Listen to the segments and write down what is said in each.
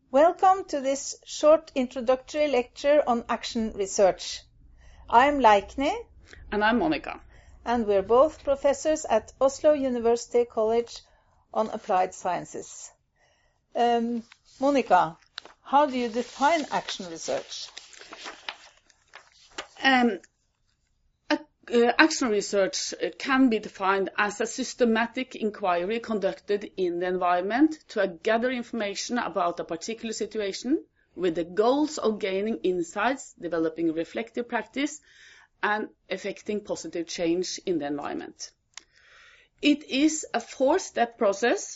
Welcome to this short introductory lecture on action research. I'm Leikne. And I'm Monica. And we're both professors at Oslo University College on Applied Sciences. Monica, how do you define action research? Action research can be defined as a systematic inquiry conducted in the environment to gather information about a particular situation with the goals of gaining insights, developing reflective practice, and effecting positive change in the environment. It is a four-step process.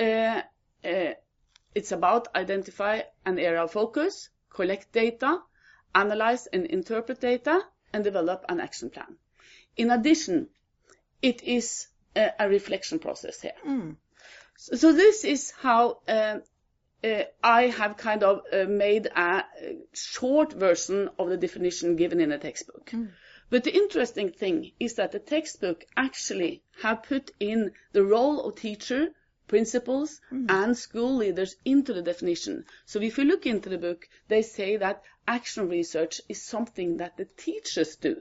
It's about identify an area of focus, collect data, analyze and interpret data, and develop an action plan. In addition, it is a reflection process here. So this is how I have kind of made a short version of the definition given in the textbook. But the interesting thing is that the textbook actually have put in the role of teacher, principals, and school leaders into the definition. So if you look into the book, they say that action research is something that the teachers do.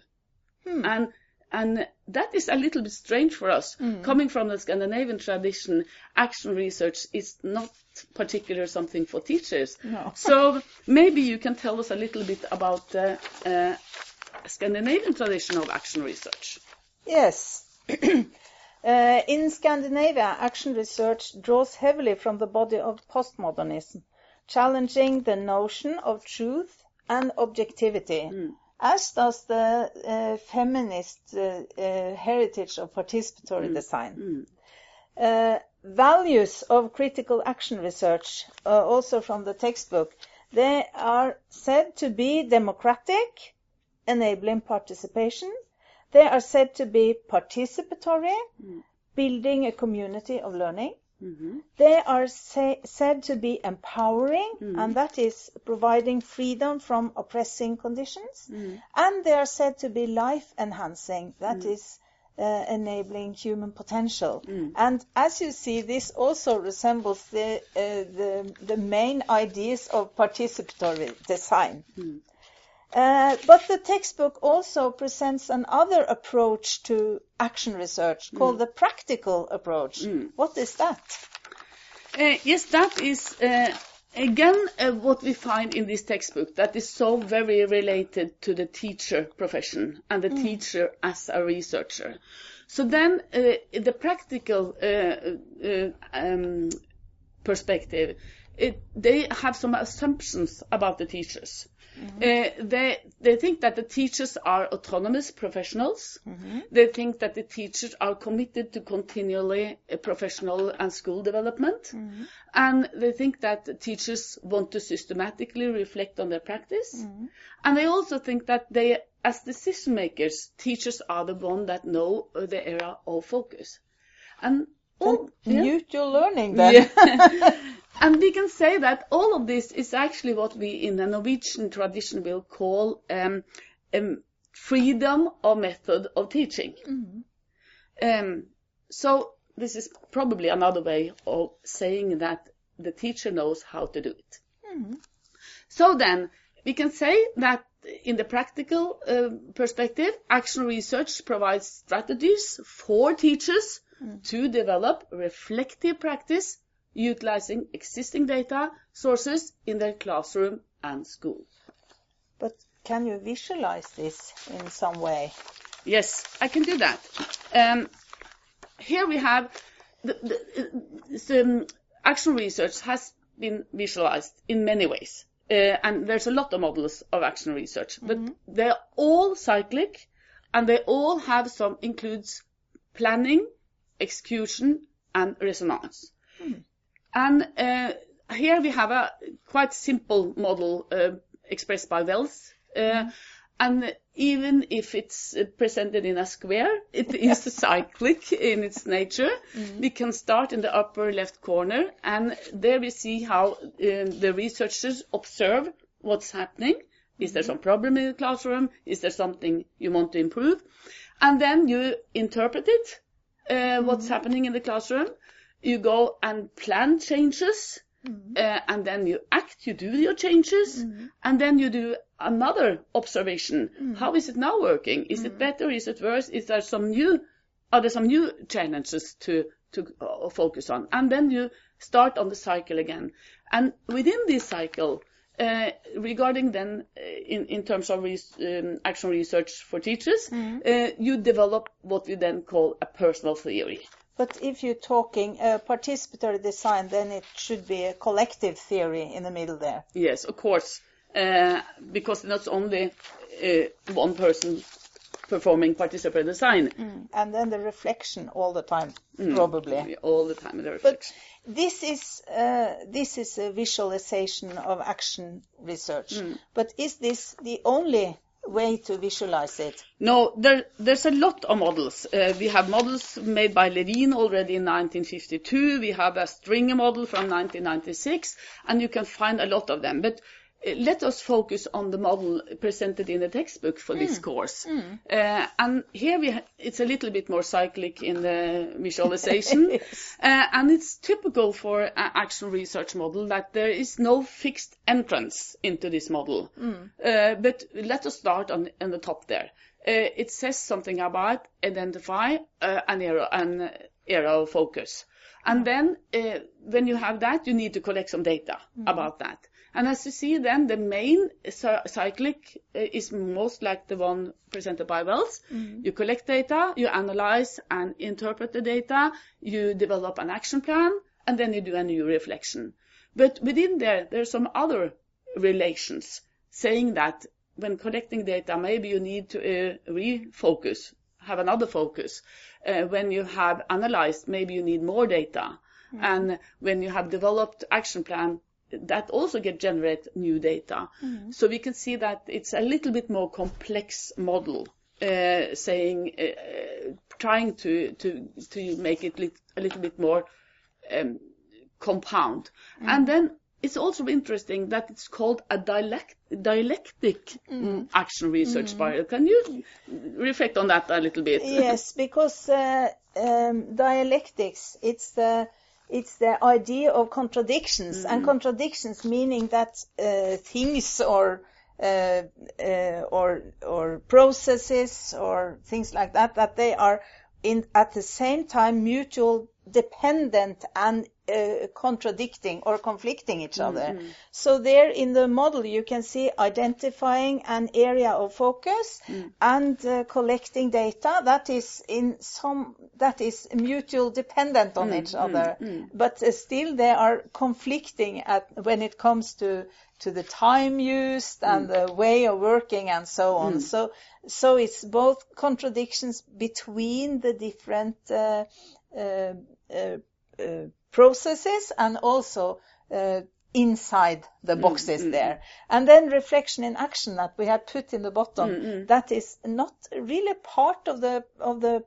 And that is a little bit strange for us. Coming from the Scandinavian tradition, action research is not particularly something for teachers. No. So maybe you can tell us a little bit about the Scandinavian tradition of action research. Yes. In Scandinavia, action research draws heavily from the body of postmodernism, challenging the notion of truth and objectivity. As does the feminist heritage of participatory design. Values of critical action research, also from the textbook, they are said to be democratic, enabling participation. They are said to be participatory, building a community of learning. They are said to be empowering, and that is providing freedom from oppressing conditions. And they are said to be life-enhancing, that is enabling human potential. And as you see, this also resembles the main ideas of participatory design. But the textbook also presents another approach to action research called the practical approach. What is that? Yes, that is again what we find in this textbook that is so very related to the teacher profession and the teacher as a researcher. So then the practical perspective, they have some assumptions about the teachers. They think that the teachers are autonomous professionals. They think that the teachers are committed to continually professional and school development. And they think that the teachers want to systematically reflect on their practice. And they also think that they, as decision makers, teachers are the one that know the area of focus. And mute your learning then. And we can say that all of this is actually what we in the Norwegian tradition will call freedom of method of teaching. So this is probably another way of saying that the teacher knows how to do it. So then we can say that in the practical perspective, action research provides strategies for teachers to develop reflective practice utilizing existing data sources in their classroom and school. But can you visualize this in some way? Yes, I can do that. Here we have the action research has been visualized in many ways. And there's a lot of models of action research, but they're all cyclic and they all have includes planning, execution, and resonance. And here we have a quite simple model expressed by Wells. And even if it's presented in a square, it is cyclic in its nature. We can start in the upper left corner, and there we see how the researchers observe what's happening. Is there some problem in the classroom? Is there something you want to improve? And then you interpret it, what's happening in the classroom. You go and plan changes, and then you act, you do your changes, and then you do another observation. How is it now working? Is it better? Is it worse? Are there some new challenges to focus on? And then you start on the cycle again. And within this cycle, regarding then in terms of action research for teachers, you develop what we then call a personal theory. But if you're talking participatory design, then it should be a collective theory in the middle there. Yes, of course, because not only one person performing participatory design. And then the reflection all the time, probably. All the time, the reflection. But this is a visualization of action research. But is this the only way to visualize it? No, there's a lot of models. We have models made by Levine already in 1952. We have a Stringer model from 1996, and you can find a lot of them. But let us focus on the model presented in the textbook for this course. And here it's a little bit more cyclic in the visualization. Yes. And it's typical for an action research model that there is no fixed entrance into this model. But let us start on the top there. It says something about identify an area of focus. And then when you have that, you need to collect some data about that. And as you see then, the main cyclic is most like the one presented by Wells. You collect data, you analyze and interpret the data, you develop an action plan, and then you do a new reflection. But within there's some other relations saying that when collecting data, maybe you need to refocus, have another focus. When you have analyzed, maybe you need more data. And when you have developed action plan, that also generate new data. So we can see that it's a little bit more complex model, trying to make it a little bit more compound. And then it's also interesting that it's called a dialectic action research spiral. Can you reflect on that a little bit? Yes, because dialectics, it's the idea of contradictions, and contradictions meaning that things or processes or things like that they are at the same time mutual dependent and contradicting or conflicting each other. So there in the model you can see identifying an area of focus and collecting data that is mutual dependent on each other, but still they are conflicting when it comes to the time used and the way of working and so on. So it's both contradictions between the different processes and also inside the boxes there. And then reflection in action that we have put in the bottom, that is not really part of the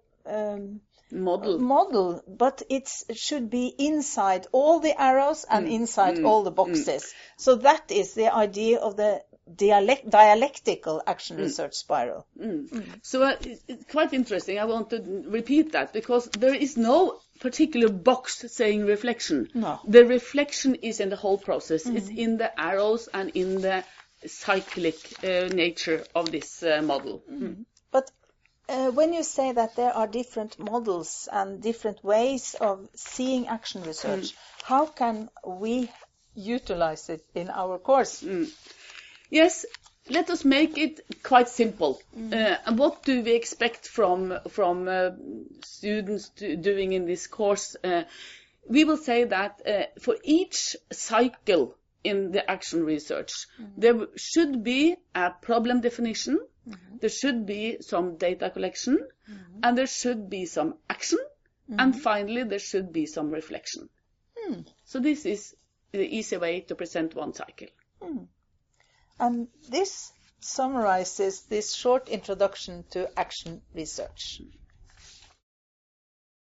model, but it should be inside all the arrows and inside all the boxes. So that is the idea of the dialectical action research spiral. So it's quite interesting. I want to repeat that because there is no particular box saying reflection. No. The reflection is in the whole process. It's in the arrows and in the cyclic nature of this model. But when you say that there are different models and different ways of seeing action research, how can we utilize it in our course? Yes, let us make it quite simple. And what do we expect from students doing in this course? We will say that for each cycle in the action research, there should be a problem definition, there should be some data collection, and there should be some action, and finally there should be some reflection. So this is the easy way to present one cycle. And this summarizes this short introduction to action research.